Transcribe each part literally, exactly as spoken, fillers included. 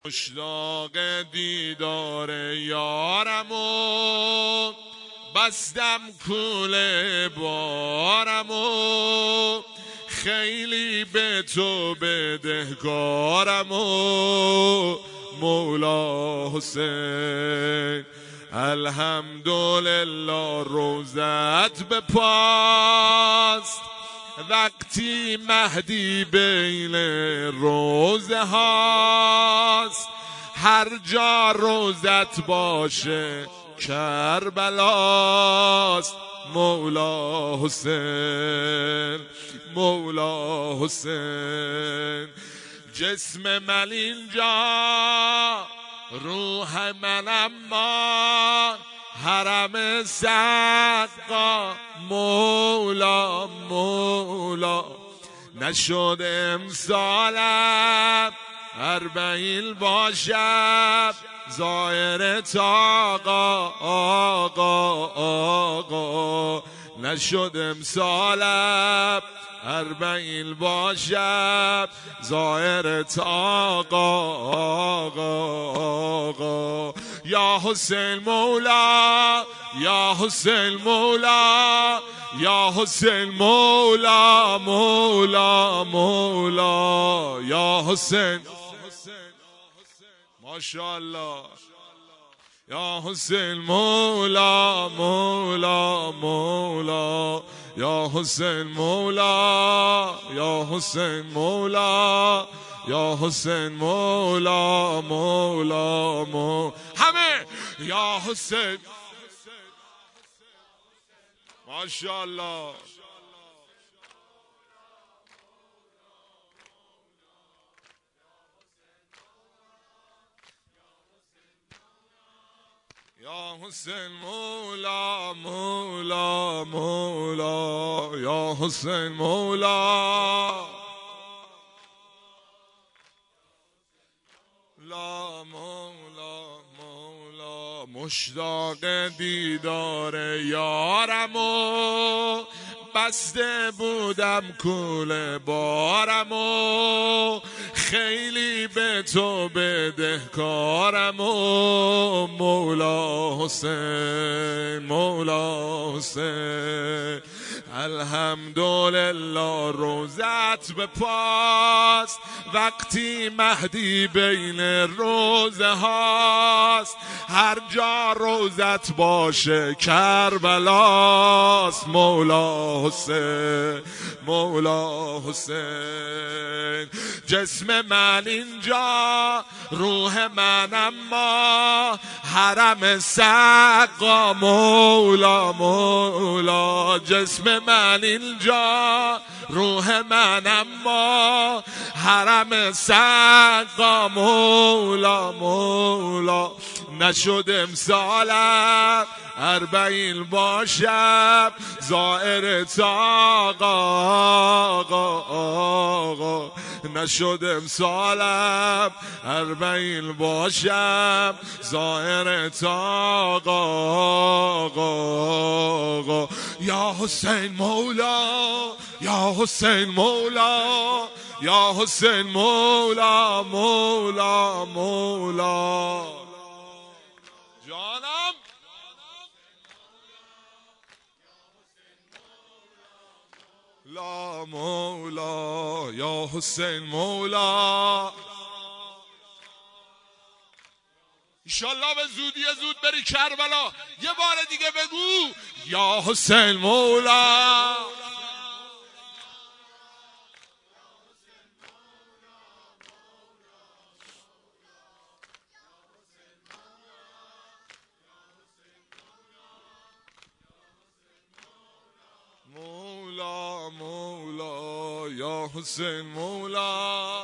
مشتاق دیدار یارمو بستم کوله بارمو خیلی به تو بدهکارمو مولا حسین. الحمدلله روزت به پاست وقتی مهدی بین روزه هاست. هر جا روزت باشه کربلاست مولا حسین مولا حسین. جسم من اینجا روح من اما حرم صدقا مولا مولا. نشد امسالم اربعین باشم زائر آقا آقا آقا. نشد امسالم اربعین باشم زائر آقا آقا آقا. یا حسین مولا یا حسین مولا یا حسین مولا مولا مولا. یا حسین ماشاءالله. یا حسین مولا مولا مولا. یا حسین مولا یا حسین مولا یا حسین مولا مولا مولا. همه یا حسین ماشاءالله. یا حسین مولا مولا مولا. یا حسین مولا لا مولا مولا. مشتاق دیدار یارمو بسته بودم کوله بارمو خیلی به تو بدهکارمو مولا حسین مولا حسین. الحمدلله روزت به پاست وقتی مهدی بین روزه هاست. هر جا روزت باشه کربلاست مولا حسین مولا حسین. جسم من اینجا روح من اما حرم صدقا مولا مولا. جسم من اینجا روح من اما حرم صدقا مولا مولا. نشد امسالم اربعین باشم زائر آقا آقا آقا. نشد امسالم اربعین باشم زائر آقا آقا آقا. یا حسین مولا یا حسین مولا یا حسین مولا مولا مولا. جانم لا مولا یا حسین مولا. انشالله به زودی زود بری کربلا. یه بار دیگه بگو یا حسین مولا مولا مولا. یا حسین مولا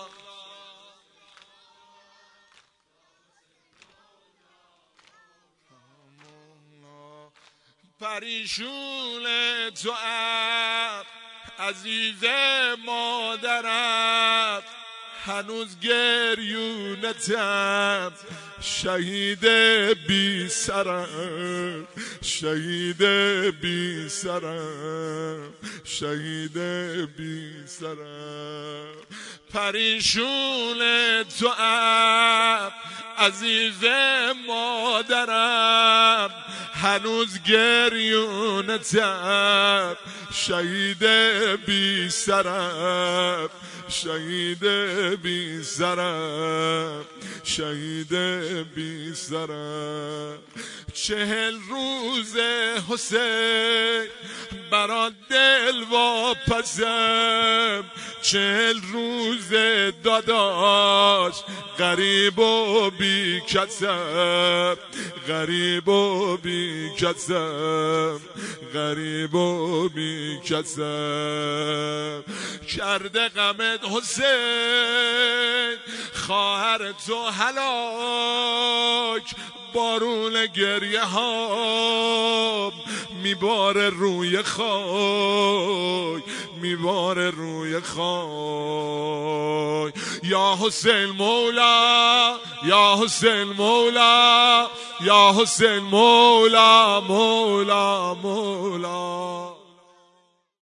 پریشون تو اب عزیز مادرت هنوز گریه گریونتم شهید بی سرم شهید بی سرم شهید بی سرم پریشون تو ام عزیز مادرم هنوز گریونتم شهید بی سرم شهید بی سرم شهید بی سرم چهل روز حسین برات دل واپسم چهل روز داداش غریب و بی کسم غریب و بی کسم غریب و بی کسم کرده غمت حسین خواهر تو هلاک بارون گریه ها میباره روی خاک میباره روی خاک یا حسین مولا یا حسین مولا یا حسین مولا مولا مولا